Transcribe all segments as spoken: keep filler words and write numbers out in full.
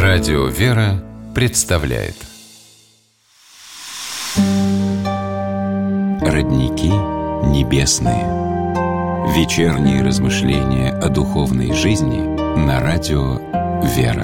Радио «Вера» представляет Родники небесные. Вечерние размышления о духовной жизни на радио «Вера».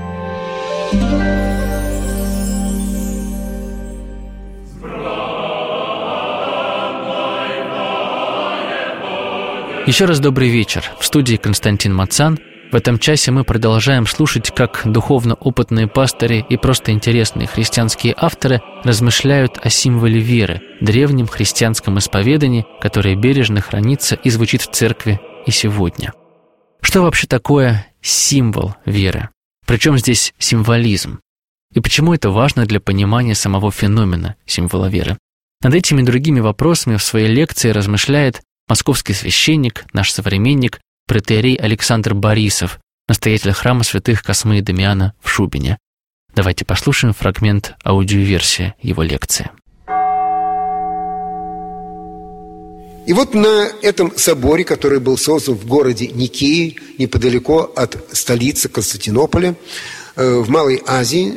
Еще раз добрый вечер. В студии Константин Мацан. В этом часе мы продолжаем слушать, как духовно опытные пастыри и просто интересные христианские авторы размышляют о символе веры, древнем христианском исповедании, которое бережно хранится и звучит в церкви и сегодня. Что вообще такое символ веры? Причем здесь символизм? И почему это важно для понимания самого феномена символа веры? Над этими и другими вопросами в своей лекции размышляет московский священник, наш современник, протоиерей Александр Борисов, настоятель храма святых Космы и Дамиана в Шубине. Давайте послушаем фрагмент аудиоверсии его лекции. И вот на этом соборе, который был создан в городе Никее, неподалеку от столицы Константинополя, в Малой Азии,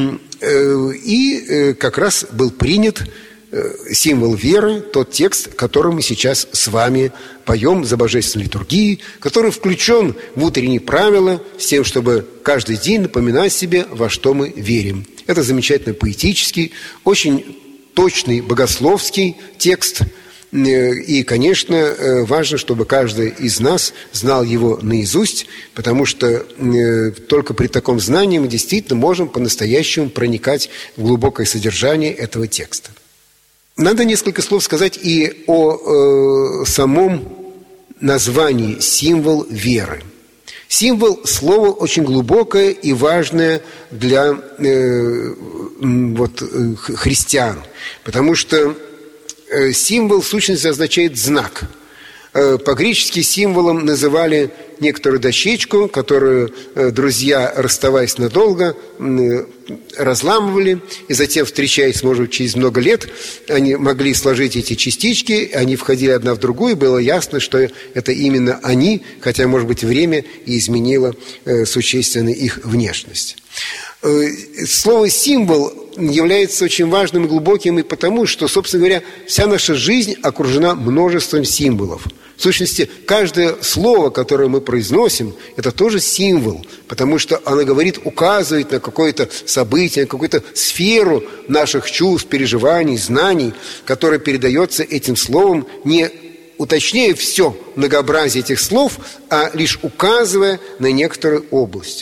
и как раз был принят символ веры, тот текст, который мы сейчас с вами поем за божественной литургией, который включен в утренние правила с тем, чтобы каждый день напоминать себе, во что мы верим. Это замечательно поэтический, очень точный богословский текст. И, конечно, важно, чтобы каждый из нас знал его наизусть, потому что только при таком знании мы действительно можем по-настоящему проникать в глубокое содержание этого текста. Надо несколько слов сказать и о э, самом названии «символ веры». Символ – слово очень глубокое и важное для э, вот, э, христиан, потому что э, символ в сущности означает «знак». Э, по-гречески символом называли некоторую дощечку, которую э, друзья, расставаясь надолго, э, разламывали, и затем, встречаясь, может быть, через много лет, они могли сложить эти частички, они входили одна в другую, было ясно, что это именно они, хотя, может быть, время и изменило э, существенно их внешность. Э, слово «символ» является очень важным и глубоким и потому, что, собственно говоря, вся наша жизнь окружена множеством символов. В сущности, каждое слово, которое мы произносим, это тоже символ, потому что оно говорит, указывает на какое-то событие, на какую-то сферу наших чувств, переживаний, знаний, которая передается этим словом, не уточняя все многообразие этих слов, а лишь указывая на некоторую область.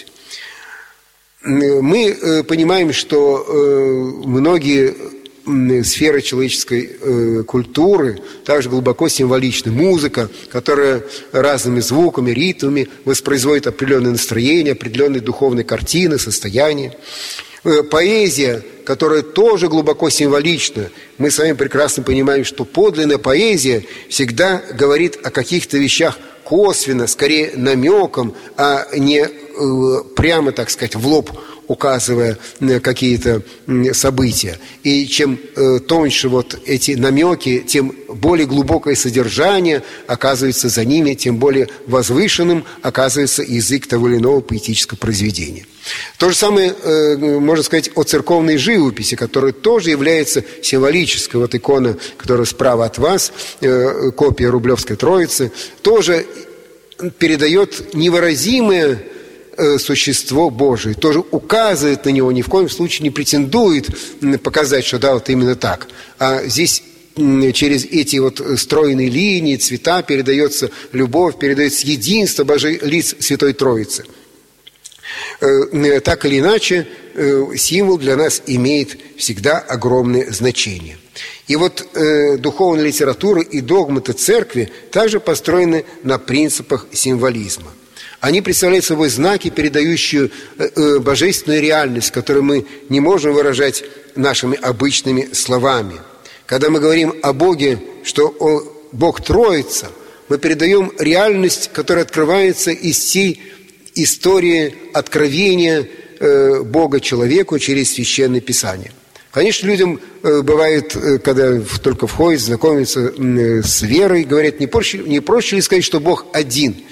Мы понимаем, что многие сферы человеческой культуры также глубоко символичны. Музыка, которая разными звуками, ритмами воспроизводит определенное настроение, определенные духовные картины, состояния. Поэзия, которая тоже глубоко символична. Мы с вами прекрасно понимаем, что подлинная поэзия всегда говорит о каких-то вещах косвенно, скорее намеком, а не прямо, так сказать, в лоб указывая на какие-то события. И чем э, тоньше вот эти намеки, тем более глубокое содержание оказывается за ними, тем более возвышенным оказывается язык того или иного поэтического произведения. То же самое э, можно сказать о церковной живописи, которая тоже является символической. Вот икона, которая справа от вас, э, копия Рублевской Троицы, тоже передает невыразимое существо Божие, тоже указывает на него, ни в коем случае не претендует показать, что да, вот именно так. А здесь через эти вот стройные линии, цвета передается любовь, передается единство Божий лиц Святой Троицы. Так или иначе, символ для нас имеет всегда огромное значение. И вот э, духовная литература и догматы церкви также построены на принципах символизма. Они представляют собой знаки, передающие э, божественную реальность, которую мы не можем выражать нашими обычными словами. Когда мы говорим о Боге, что о, Бог Троица, мы передаем реальность, которая открывается из всей истории откровения э, Бога человеку через Священное Писание. Конечно, людям э, бывает, э, когда только входят, знакомятся э, с верой, говорят, не проще, не проще ли сказать, что Бог один?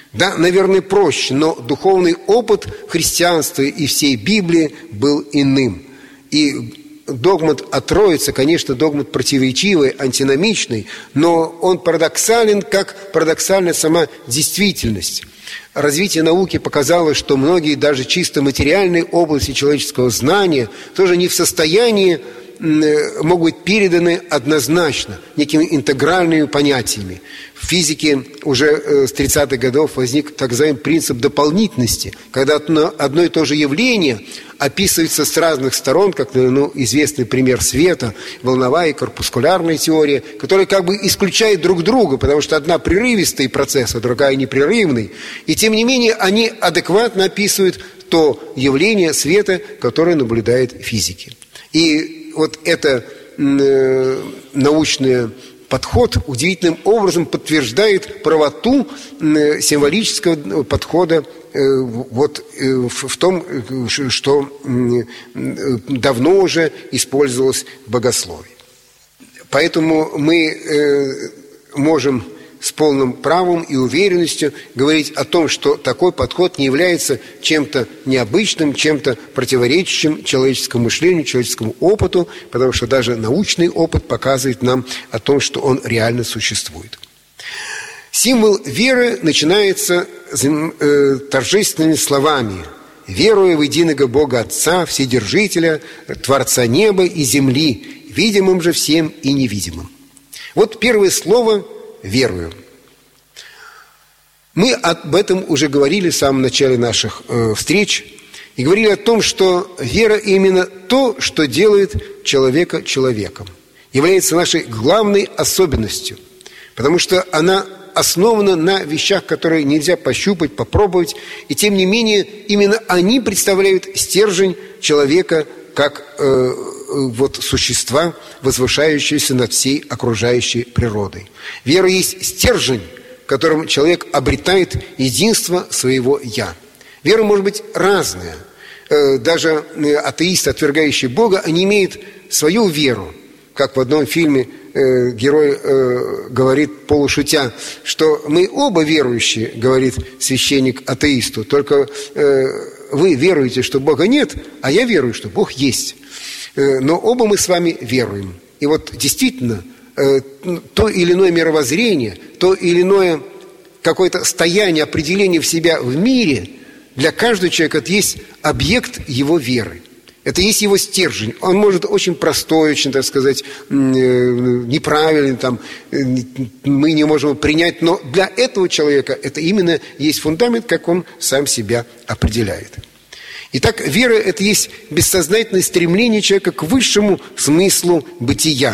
Да, наверное, проще, но духовный опыт христианства и всей Библии был иным. И догмат о Троице, конечно, догмат противоречивый, антиномичный, но он парадоксален, как парадоксальна сама действительность. Развитие науки показало, что многие даже чисто материальные области человеческого знания тоже не в состоянии могут быть переданы однозначно, некими интегральными понятиями. В физике уже с тридцатых годов возник так называемый принцип дополнительности, когда одно и то же явление описывается с разных сторон, как ну, известный пример света, волновая и корпускулярная теория, которые как бы исключают друг друга, потому что одна прерывистый процесс, а другая непрерывный. И тем не менее они адекватно описывают то явление света, которое наблюдает в физике. И вот это э, научный подход удивительным образом подтверждает правоту э, символического подхода э, вот, э, в, в том, что э, давно уже использовалось в богословии. Поэтому мы э, можем с полным правом и уверенностью говорить о том, что такой подход не является чем-то необычным, чем-то противоречащим человеческому мышлению, человеческому опыту, потому что даже научный опыт показывает нам о том, что он реально существует. Символ веры начинается э, торжественными словами: «Веруя в единого Бога Отца, Вседержителя, Творца неба и земли, видимым же всем и невидимым». Вот первое слово «верую». Мы об этом уже говорили в самом начале наших э, встреч и говорили о том, что вера именно то, что делает человека человеком, является нашей главной особенностью, потому что она основана на вещах, которые нельзя пощупать, попробовать, и тем не менее именно они представляют стержень человека как э, вот существа, возвышающиеся над всей окружающей природой. Вера есть стержень, которым человек обретает единство своего «я». Вера может быть разная. Даже атеисты, отвергающие Бога, они имеют свою веру. Как в одном фильме герой говорит, полушутя, что мы оба верующие, говорит священник атеисту, только вы веруете, что Бога нет, а я верую, что Бог есть. Но оба мы с вами веруем. И вот действительно, то или иное мировоззрение, то или иное какое-то стояние, определение в себя в мире, для каждого человека это есть объект его веры. Это есть его стержень. Он может очень простой, очень, так сказать, неправильный, там, мы не можем его принять, но для этого человека это именно есть фундамент, как он сам себя определяет. Итак, вера – это есть бессознательное стремление человека к высшему смыслу бытия.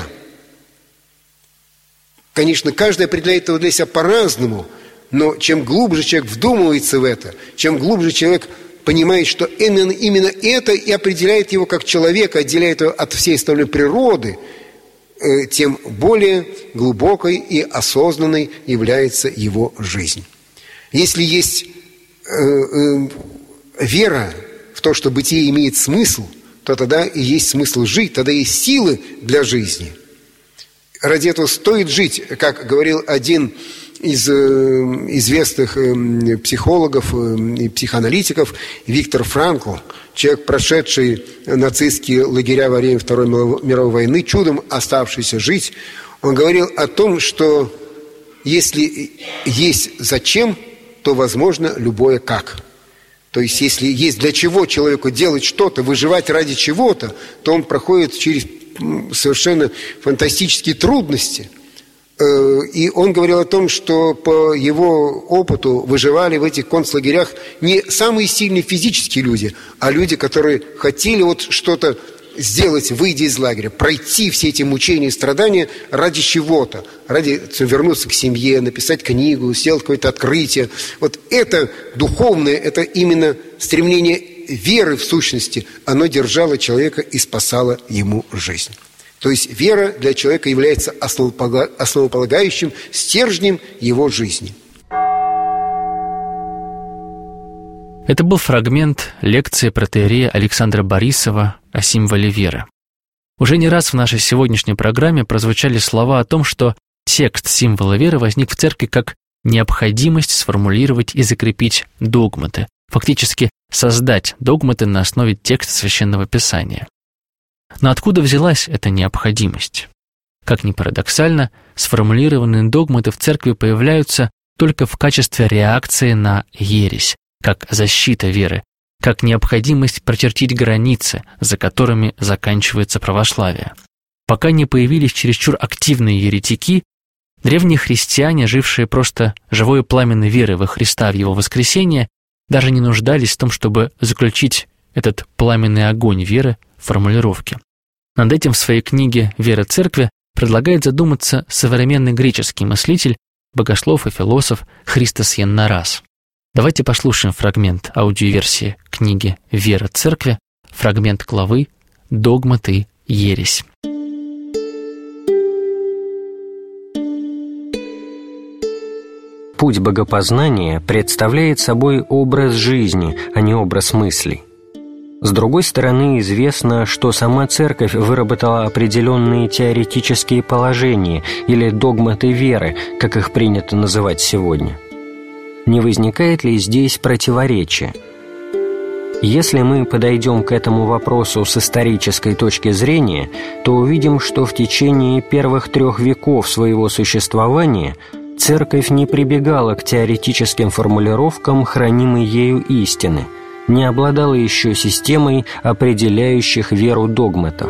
Конечно, каждый определяет его для себя по-разному, но чем глубже человек вдумывается в это, чем глубже человек понимает, что именно, именно это и определяет его как человека, отделяет его от всей остальной природы, тем более глубокой и осознанной является его жизнь. Если есть э, э, вера в то, что бытие имеет смысл, то тогда и есть смысл жить, тогда есть силы для жизни. Ради этого стоит жить, как говорил один из известных психологов и психоаналитиков Виктор Франкл, человек, прошедший нацистские лагеря во время Второй мировой войны, чудом оставшийся жить. Он говорил о том, что если есть зачем, то возможно любое как. То есть, если есть для чего человеку делать что-то, выживать ради чего-то, то он проходит через совершенно фантастические трудности. И он говорил о том, что по его опыту выживали в этих концлагерях не самые сильные физические люди, а люди, которые хотели вот что-то сделать, выйдя из лагеря, пройти все эти мучения и страдания ради чего-то, ради вернуться к семье, написать книгу, сделать какое-то открытие. Вот это духовное, это именно стремление веры в сущности, оно держало человека и спасало ему жизнь. То есть вера для человека является основополагающим стержнем его жизни. Это был фрагмент лекции протоиерея Александра Борисова о символе веры. Уже не раз в нашей сегодняшней программе прозвучали слова о том, что текст символа веры возник в церкви как необходимость сформулировать и закрепить догматы, фактически создать догматы на основе текста Священного Писания. Но откуда взялась эта необходимость? Как ни парадоксально, сформулированные догматы в церкви появляются только в качестве реакции на ересь, как защита веры, как необходимость прочертить границы, за которыми заканчивается православие. Пока не появились чересчур активные еретики, древние христиане, жившие просто живой пламенной верой во Христа в Его воскресение, даже не нуждались в том, чтобы заключить этот пламенный огонь веры в формулировке. Над этим в своей книге «Вера Церкви» предлагает задуматься современный греческий мыслитель, богослов и философ Христос Яннарас. Давайте послушаем фрагмент аудиоверсии книги «Вера Церкви», фрагмент главы «Догматы и ересь». Путь богопознания представляет собой образ жизни, а не образ мыслей. С другой стороны, известно, что сама Церковь выработала определенные теоретические положения или догматы веры, как их принято называть сегодня. Не возникает ли здесь противоречия? Если мы подойдем к этому вопросу с исторической точки зрения, то увидим, что в течение первых трех веков своего существования Церковь не прибегала к теоретическим формулировкам хранимой ею истины, не обладала еще системой определяющих веру догматов.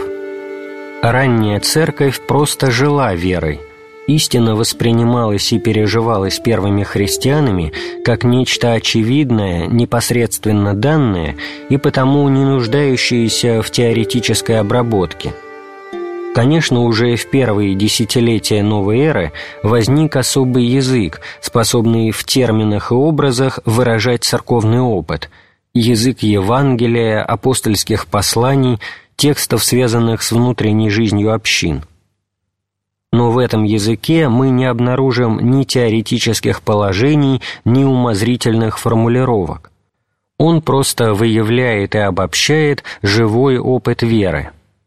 Ранняя Церковь просто жила верой. Истина воспринималась и переживалась первыми христианами как нечто очевидное, непосредственно данное и потому не нуждающееся в теоретической обработке. Конечно, уже в первые десятилетия новой эры возник особый язык, способный в терминах и образах выражать церковный опыт, язык Евангелия, апостольских посланий, текстов, связанных с внутренней жизнью общин. Но в этом языке мы не обнаружим ни теоретических положений, ни умозрительных формулировок. Он просто выявляет и обобщает живой опыт веры.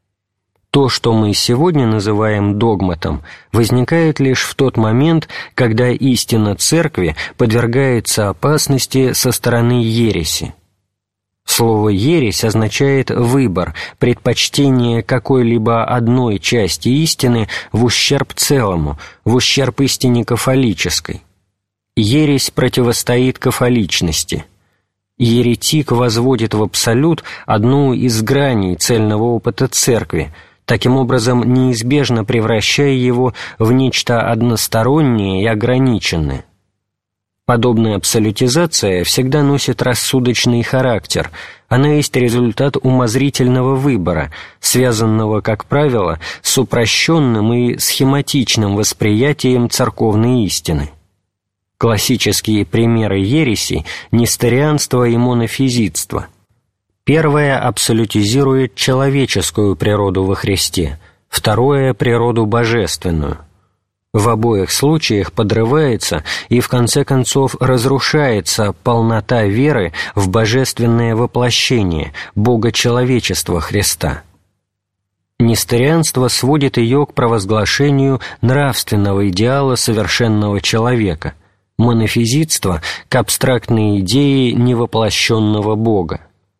То, что мы сегодня называем догматом, возникает лишь в тот момент, когда истина Церкви подвергается опасности со стороны ереси. Слово «ересь» означает выбор, предпочтение какой-либо одной части истины в ущерб целому, в ущерб истине кафолической. Ересь противостоит кафоличности. Еретик возводит в абсолют одну из граней цельного опыта Церкви, таким образом неизбежно превращая его в нечто одностороннее и ограниченное. Подобная абсолютизация всегда носит рассудочный характер, она есть результат умозрительного выбора, связанного, как правило, с упрощенным и схематичным восприятием церковной истины. Классические примеры ереси – несторианство и монофизитство. Первое абсолютизирует человеческую природу во Христе, второе – природу божественную. В обоих случаях подрывается и, в конце концов, разрушается полнота веры в божественное воплощение, богочеловечества Христа. Несторианство сводит ее к провозглашению нравственного идеала совершенного человека, монофизитство – к абстрактной идее невоплощенного Бога.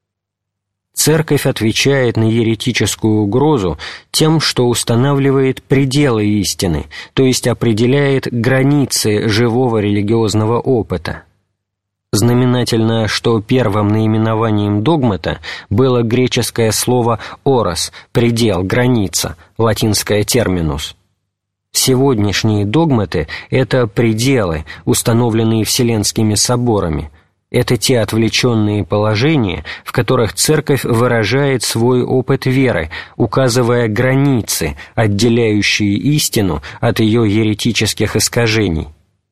Церковь отвечает на еретическую угрозу тем, что устанавливает пределы истины, то есть определяет границы живого религиозного опыта. Знаменательно, что первым наименованием догмата было греческое слово «орос» – предел, граница, латинское «терминус». Сегодняшние догматы – это пределы, установленные Вселенскими соборами. Это те отвлеченные положения, в которых Церковь выражает свой опыт веры, указывая границы, отделяющие истину от ее еретических искажений.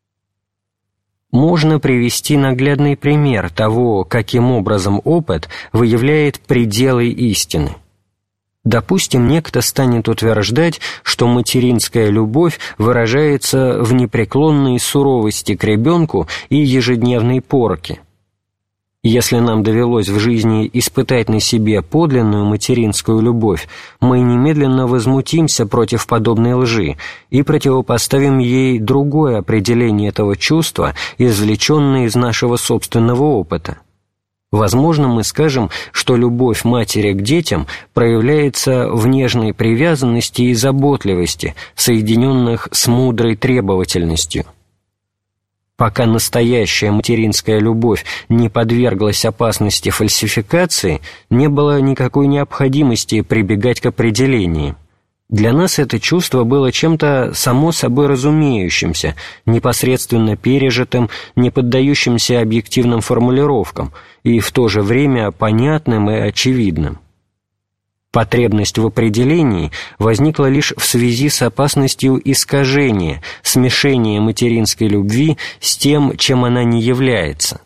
Можно привести наглядный пример того, каким образом опыт выявляет пределы истины. Допустим, некто станет утверждать, что материнская любовь выражается в непреклонной суровости к ребенку и ежедневной порке. Если нам довелось в жизни испытать на себе подлинную материнскую любовь, мы немедленно возмутимся против подобной лжи и противопоставим ей другое определение этого чувства, извлеченное из нашего собственного опыта. Возможно, мы скажем, что любовь матери к детям проявляется в нежной привязанности и заботливости, соединенных с мудрой требовательностью. Пока настоящая материнская любовь не подверглась опасности фальсификации, не было никакой необходимости прибегать к определениям. Для нас это чувство было чем-то само собой разумеющимся, непосредственно пережитым, не поддающимся объективным формулировкам и в то же время понятным и очевидным. Потребность в определении возникла лишь в связи с опасностью искажения, смешения материнской любви с тем, чем она не является.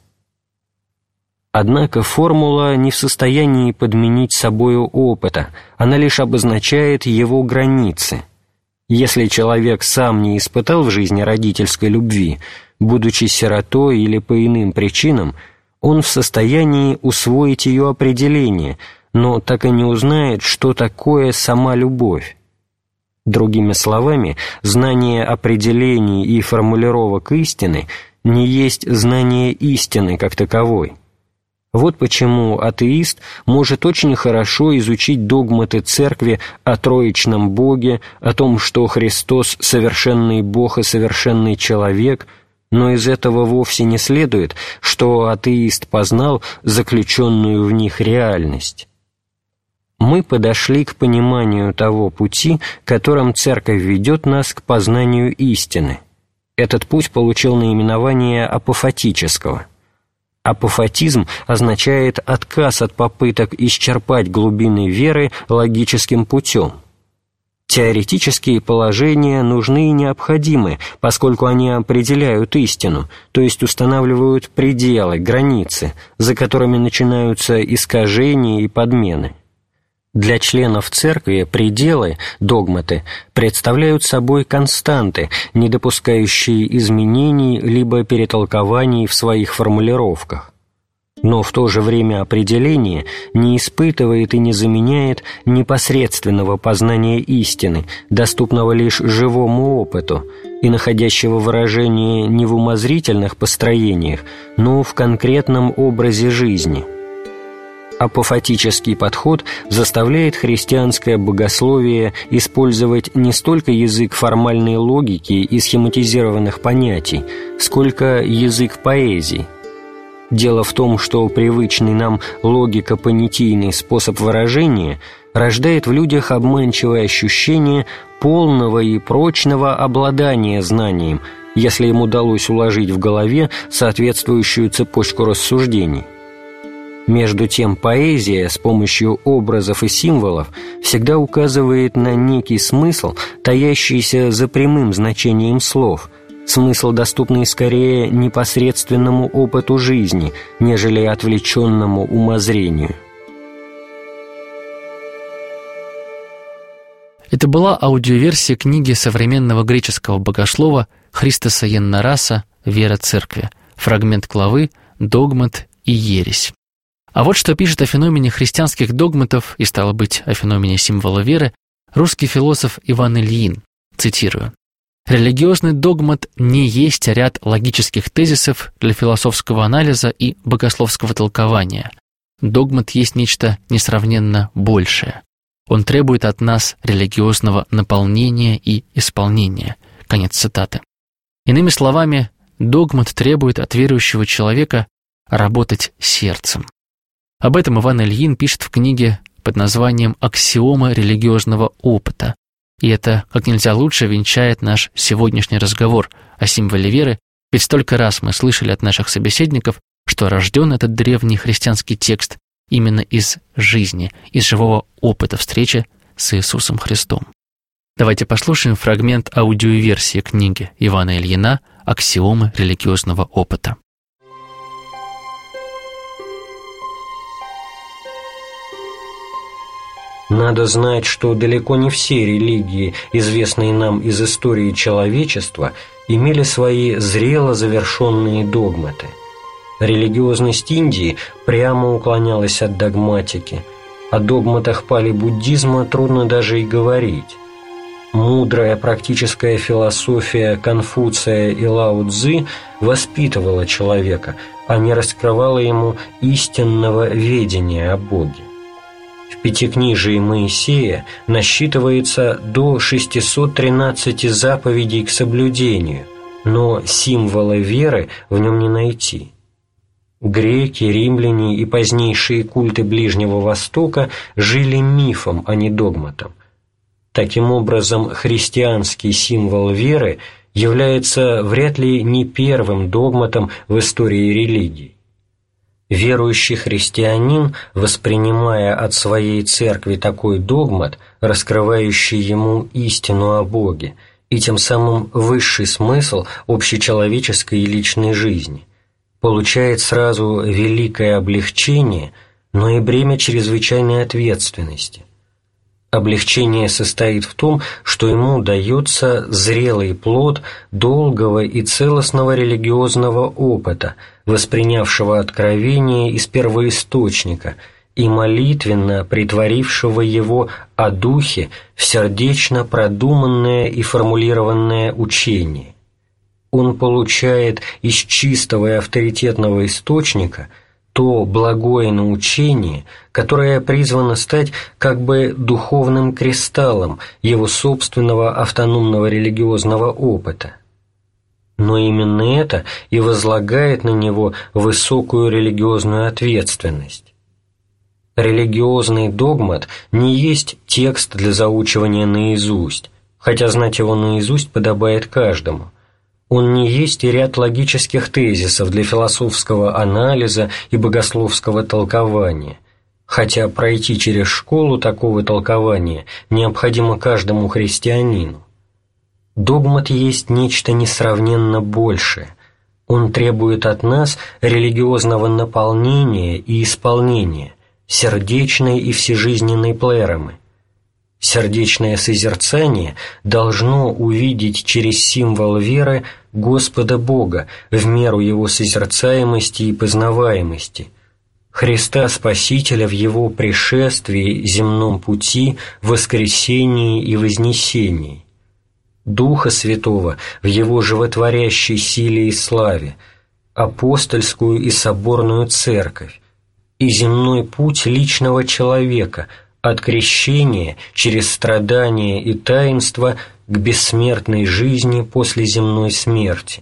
Однако формула не в состоянии подменить собою опыта, она лишь обозначает его границы. Если человек сам не испытал в жизни родительской любви, будучи сиротой или по иным причинам, он в состоянии усвоить ее определение, но так и не узнает, что такое сама любовь. Другими словами, знание определений и формулировок истины не есть знание истины как таковой. Вот почему атеист может очень хорошо изучить догматы Церкви о троичном Боге, о том, что Христос – совершенный Бог и совершенный человек, но из этого вовсе не следует, что атеист познал заключенную в них реальность. Мы подошли к пониманию того пути, которым Церковь ведет нас к познанию истины. Этот путь получил наименование апофатического. Апофатизм означает отказ от попыток исчерпать глубины веры логическим путем. Теоретические положения нужны и необходимы, поскольку они определяют истину, то есть устанавливают пределы, границы, за которыми начинаются искажения и подмены. Для членов Церкви пределы, догматы, представляют собой константы, не допускающие изменений либо перетолкований в своих формулировках. Но в то же время определение не испытывает и не заменяет непосредственного познания истины, доступного лишь живому опыту и находящего выражение не в умозрительных построениях, но в конкретном образе жизни. Апофатический подход заставляет христианское богословие использовать не столько язык формальной логики и схематизированных понятий, сколько язык поэзии. Дело в том, что привычный нам логико-понятийный способ выражения рождает в людях обманчивое ощущение полного и прочного обладания знанием, если им удалось уложить в голове соответствующую цепочку рассуждений. Между тем, поэзия с помощью образов и символов всегда указывает на некий смысл, таящийся за прямым значением слов, смысл, доступный скорее непосредственному опыту жизни, нежели отвлеченному умозрению. Это была аудиоверсия книги современного греческого богослова Христоса Яннараса «Вера Церкви», фрагмент главы «Догмат и ересь». А вот что пишет о феномене христианских догматов и, стало быть, о феномене символа веры русский философ Иван Ильин, цитирую: «Религиозный догмат не есть ряд логических тезисов для философского анализа и богословского толкования. Догмат есть нечто несравненно большее. Он требует от нас религиозного наполнения и исполнения». Конец цитаты. Иными словами, догмат требует от верующего человека работать сердцем. Об этом Иван Ильин пишет в книге под названием «Аксиомы религиозного опыта». И это как нельзя лучше венчает наш сегодняшний разговор о символе веры, ведь столько раз мы слышали от наших собеседников, что рожден этот древний христианский текст именно из жизни, из живого опыта встречи с Иисусом Христом. Давайте послушаем фрагмент аудиоверсии книги Ивана Ильина «Аксиомы религиозного опыта». Надо знать, что далеко не все религии, известные нам из истории человечества, имели свои зрело завершенные догматы. Религиозность Индии прямо уклонялась от догматики. О догматах пали-буддизма трудно даже и говорить. Мудрая практическая философия Конфуция и Лао Цзы воспитывала человека, а не раскрывала ему истинного ведения о Боге. В Пятикнижии Моисея насчитывается до шестисот тринадцати заповедей к соблюдению, но символа веры в нем не найти. Греки, римляне и позднейшие культы Ближнего Востока жили мифом, а не догматом. Таким образом, христианский символ веры является вряд ли не первым догматом в истории религии. Верующий христианин, воспринимая от своей церкви такой догмат, раскрывающий ему истину о Боге, и тем самым высший смысл общечеловеческой и личной жизни, получает сразу великое облегчение, но и бремя чрезвычайной ответственности. Облегчение состоит в том, что ему дается зрелый плод долгого и целостного религиозного опыта, воспринявшего откровение из первоисточника и молитвенно претворившего его о духе в сердечно продуманное и формулированное учение. Он получает из чистого и авторитетного источника то благое научение, которое призвано стать как бы духовным кристаллом его собственного автономного религиозного опыта. Но именно это и возлагает на него высокую религиозную ответственность. Религиозный догмат не есть текст для заучивания наизусть, хотя знать его наизусть подобает каждому. Он не есть и ряд логических тезисов для философского анализа и богословского толкования, хотя пройти через школу такого толкования необходимо каждому христианину. Догмат есть нечто несравненно большее. Он требует от нас религиозного наполнения и исполнения, сердечной и всежизненной плеромы. Сердечное созерцание должно увидеть через символ веры Господа Бога в меру Его созерцаемости и познаваемости, Христа Спасителя в Его пришествии, земном пути, воскресении и вознесении, Духа Святого в Его животворящей силе и славе, апостольскую и соборную церковь и земной путь личного человека – от крещения через страдания и таинства к бессмертной жизни после земной смерти.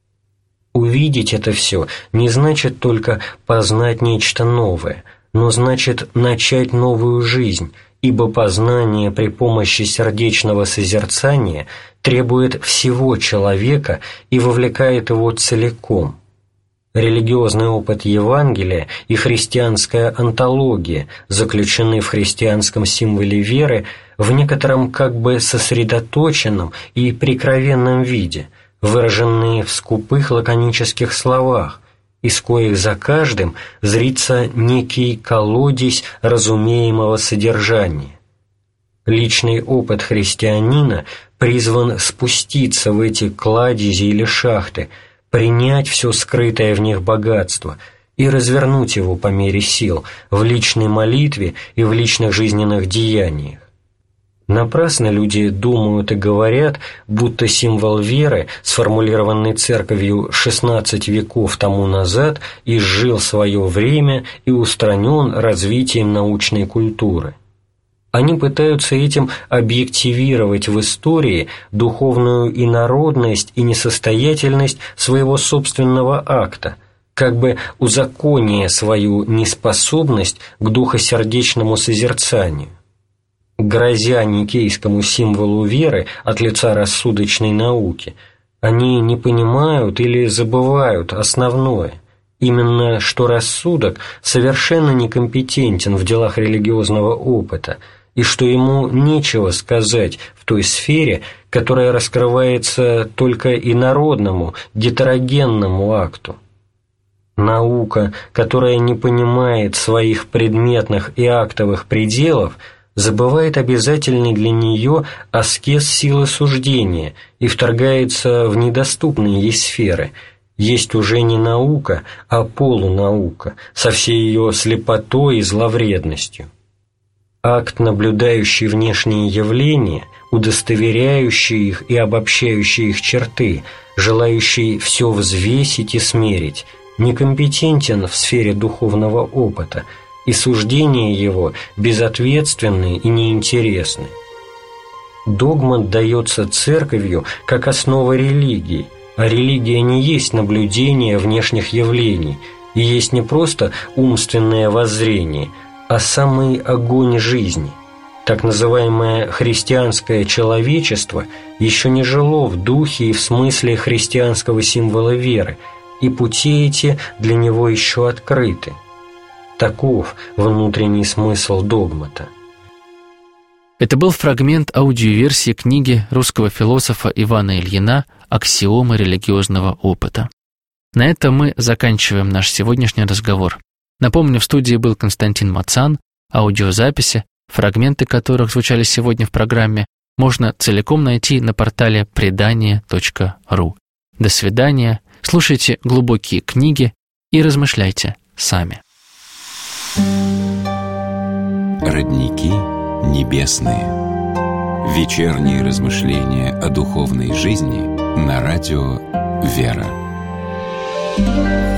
Увидеть это все не значит только познать нечто новое, но значит начать новую жизнь, ибо познание при помощи сердечного созерцания требует всего человека и вовлекает его целиком. Религиозный опыт Евангелия и христианская онтология заключены в христианском символе веры в некотором как бы сосредоточенном и прикровенном виде, выраженные в скупых лаконических словах, из коих за каждым зрится некий колодезь разумеемого содержания. Личный опыт христианина призван спуститься в эти кладези или шахты, принять все скрытое в них богатство и развернуть его по мере сил в личной молитве и в личных жизненных деяниях. Напрасно люди думают и говорят, будто символ веры, сформулированный Церковью шестнадцать веков тому назад, изжил свое время и устранен развитием научной культуры. Они пытаются этим объективировать в истории духовную инородность и несостоятельность своего собственного акта, как бы узаконяя свою неспособность к духосердечному созерцанию. Грозя никейскому символу веры от лица рассудочной науки, они не понимают или забывают основное, именно что рассудок совершенно некомпетентен в делах религиозного опыта, и что ему нечего сказать в той сфере, которая раскрывается только инородному, гетерогенному акту. Наука, которая не понимает своих предметных и актовых пределов, забывает обязательный для нее аскез силы суждения и вторгается в недоступные ей сферы, есть уже не наука, а полунаука, со всей ее слепотой и зловредностью. Акт, наблюдающий внешние явления, удостоверяющий их и обобщающий их черты, желающий все взвесить и смерить, некомпетентен в сфере духовного опыта, и суждения его безответственны и неинтересны. Догмат дается Церковью как основа религии, а религия не есть наблюдение внешних явлений и есть не просто умственное воззрение, а самый огонь жизни. Так называемое христианское человечество еще не жило в духе и в смысле христианского символа веры, и пути эти для него еще открыты. Таков внутренний смысл догмата. Это был фрагмент аудиоверсии книги русского философа Ивана Ильина «Аксиомы религиозного опыта». На этом мы заканчиваем наш сегодняшний разговор. Напомню, в студии был Константин Мацан. Аудиозаписи, фрагменты которых звучали сегодня в программе, можно целиком найти на портале предание точка ру. До свидания, слушайте глубокие книги и размышляйте сами. Родники небесные. Вечерние размышления о духовной жизни на радио «Вера».